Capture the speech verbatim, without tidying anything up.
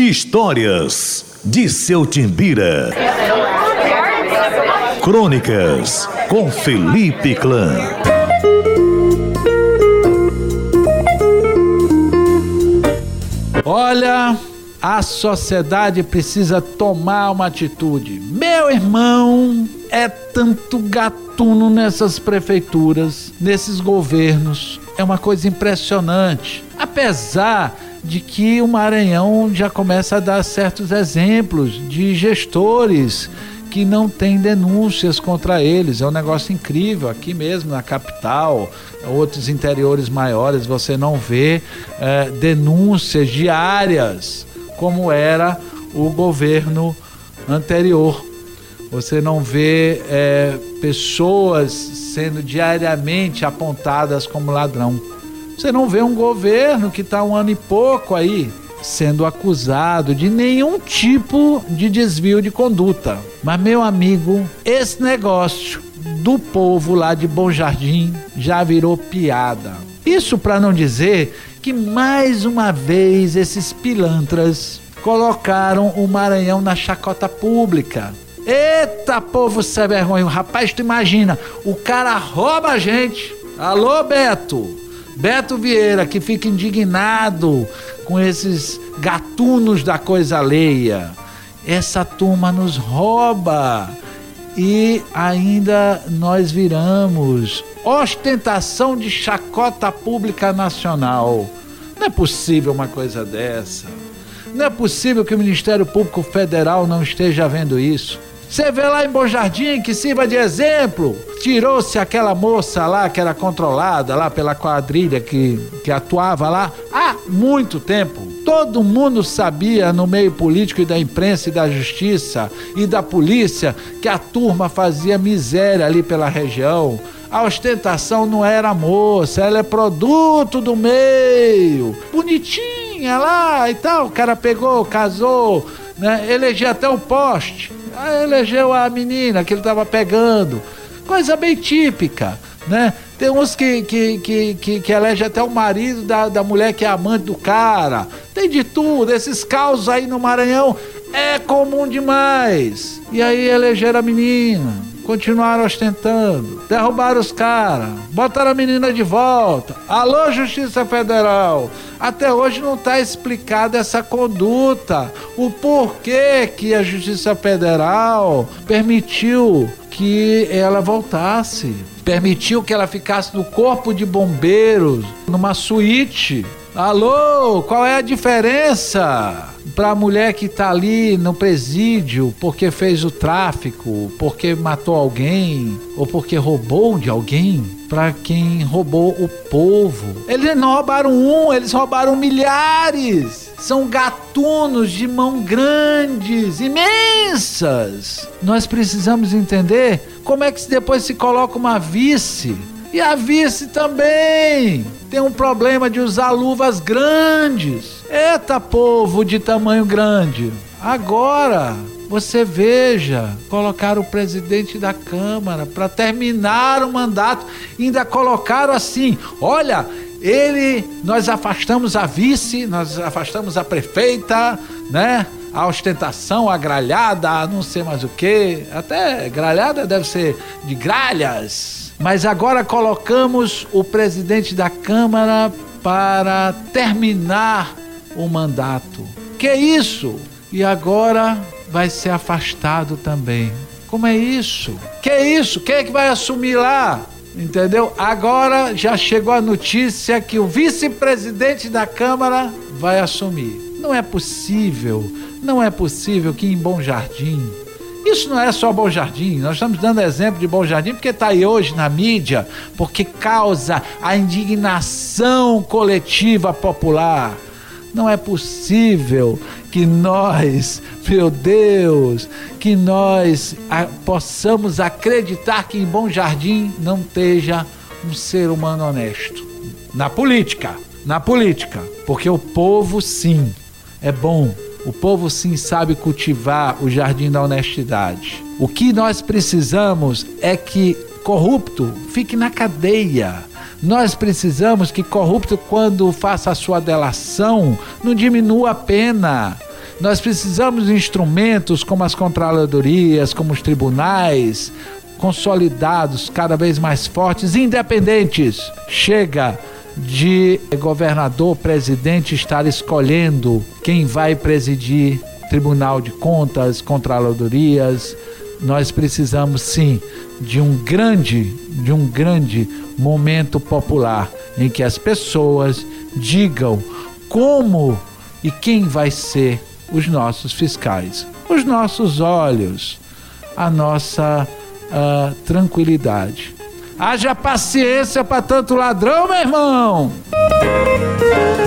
Histórias de Seu Timbira. Crônicas com Felipe Clã. Olha, a sociedade precisa tomar uma atitude. Meu irmão, é tanto gatuno nessas prefeituras, nesses governos. É uma coisa impressionante. Apesar de que o Maranhão já começa a dar certos exemplos de gestores que não têm denúncias contra eles. É um negócio incrível. Aqui mesmo na capital, outros interiores maiores, você não vê é, denúncias diárias como era o governo anterior. Você não vê é, pessoas sendo diariamente apontadas como ladrão. Você não vê um governo que está um ano e pouco aí sendo acusado de nenhum tipo de desvio de conduta. Mas, meu amigo, esse negócio do povo lá de Bom Jardim já virou piada. Isso para não dizer que mais uma vez esses pilantras colocaram o Maranhão na chacota pública. Eita, povo sem vergonha. Rapaz, tu imagina, o cara rouba a gente. Alô, Beto. Beto Vieira, que fica indignado com esses gatunos da coisa alheia. Essa turma nos rouba e ainda nós viramos ostentação de chacota pública nacional. Não é possível uma coisa dessa. Não é possível que o Ministério Público Federal não esteja vendo isso. Você vê lá em Bom Jardim, que sirva de exemplo, tirou-se aquela moça lá que era controlada lá pela quadrilha que, que atuava lá há muito tempo. Todo mundo sabia no meio político e da imprensa e da justiça e da polícia que a turma fazia miséria ali pela região. A ostentação não era a moça, ela é produto do meio. Bonitinha lá e tal, o cara pegou, casou, né? Elegeu até um poste. Elegeu a menina que ele estava pegando. Coisa bem típica, né? Tem uns que, que, que, que, que elege até o marido da, da mulher que é amante do cara. Tem de tudo. Esses causos aí no Maranhão é comum demais. E aí elegeram a menina, continuaram ostentando, derrubaram os caras, botaram a menina de volta. Alô, Justiça Federal, até hoje não está explicada essa conduta, o porquê que a Justiça Federal permitiu que ela voltasse, permitiu que ela ficasse no corpo de bombeiros, numa suíte. Alô, qual é a diferença para a mulher que está ali no presídio porque fez o tráfico, porque matou alguém ou porque roubou de alguém? Para quem roubou o povo. Eles não roubaram um, eles roubaram milhares. São gatunos de mão grandes, imensas. Nós precisamos entender como é que depois se coloca uma vice. E a vice também tem um problema de usar luvas grandes. Eita, povo de tamanho grande. Agora, você veja, colocaram o presidente da Câmara para terminar o mandato. Ainda colocaram assim, olha, ele, nós afastamos a vice, nós afastamos a prefeita, né? A ostentação, a gralhada, não sei mais o que. Até gralhada deve ser de gralhas. Mas agora colocamos o presidente da Câmara para terminar o mandato. Que isso? E agora vai ser afastado também. Como é isso? Que isso? Quem é que vai assumir lá? Entendeu? Agora já chegou a notícia que o vice-presidente da Câmara vai assumir. Não é possível, não é possível que em Bom Jardim... Isso não é só Bom Jardim, nós estamos dando exemplo de Bom Jardim porque está aí hoje na mídia, porque causa a indignação coletiva popular. Não é possível que nós, meu Deus, que nós a, possamos acreditar que em Bom Jardim não esteja um ser humano honesto. Na política, na política, porque o povo sim é bom. O povo sim sabe cultivar o jardim da honestidade. O que nós precisamos é que corrupto fique na cadeia. Nós precisamos que corrupto, quando faça a sua delação, não diminua a pena. Nós precisamos de instrumentos como as controladorias, como os tribunais, consolidados, cada vez mais fortes, independentes. Chega de governador, presidente estar escolhendo quem vai presidir Tribunal de Contas, controladorias. Nós precisamos sim de um grande, de um grande momento popular em que as pessoas digam como e quem vai ser os nossos fiscais, os nossos olhos, a nossa uh, tranquilidade. Haja paciência para tanto ladrão, meu irmão!